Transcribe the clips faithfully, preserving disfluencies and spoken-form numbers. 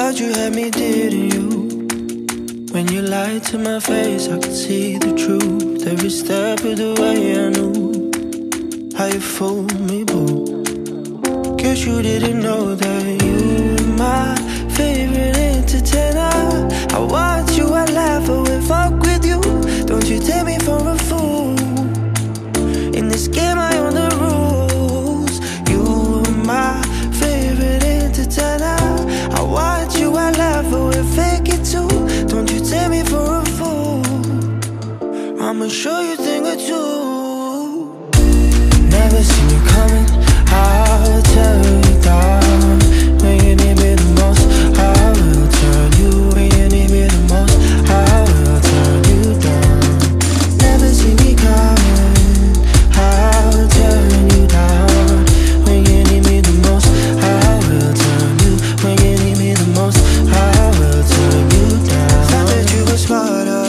thought you had me, didn't you? When you lied to my face, I could see the truth. Every step of the way I knew how you fooled me, boo. Guess you didn't know that you were my favorite entertainer. I watch you, I laugh, I would fuck with you. Don't you take me for a fool. In this game I own the rules. You were my favorite entertainer. I watch you, I laugh, I would fake it too. Don't you take me for a fool. I'ma show you a thing or two. Never seen you coming, I'll tell you down. When you need me the most, I will turn you. When you need me the most, I will turn you down. Never see me coming, I'll turn you down. When you need me the most, I will turn you. When you need me the most, I will turn you down. Thought that you were smarter,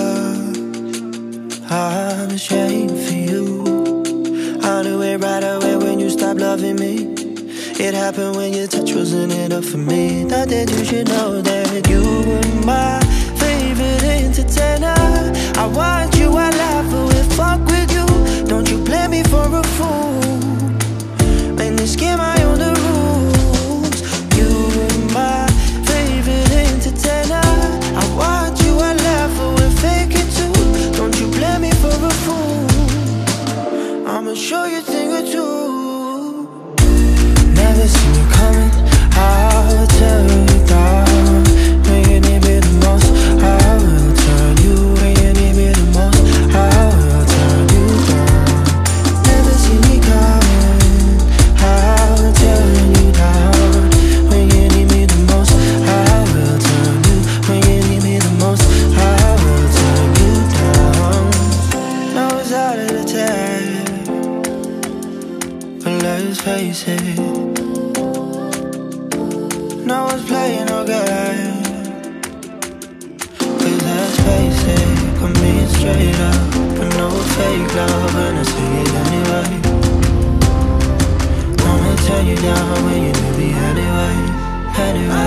I'm ashamed for you. I knew it right away when you stopped loving me. It happened when your touch wasn't enough for me. Thought that you should know that you were my favorite entertainer. I watch you, I laugh, I will fuck with you. Don't you play me for a fool. In this game I own the rules. You were my favorite entertainer. I watch you, I laugh, I will fake it too. Don't you play me for a fool. I'ma show you a thing or two. Never seen you coming, I'll tell you down. When you need me the most, I will turn you. When you need me the most, I will turn you down. Never seen me coming, I'll tell you down. When you need me the most, I will turn you. When you need me the most, I will turn you down. Now it's out of the tag, but let's face it, no one's playing no game. Cause let's face it, I'm being straight up, but no fake love, and I see it anyway. I'ma turn you down when you need me anyway, anyway.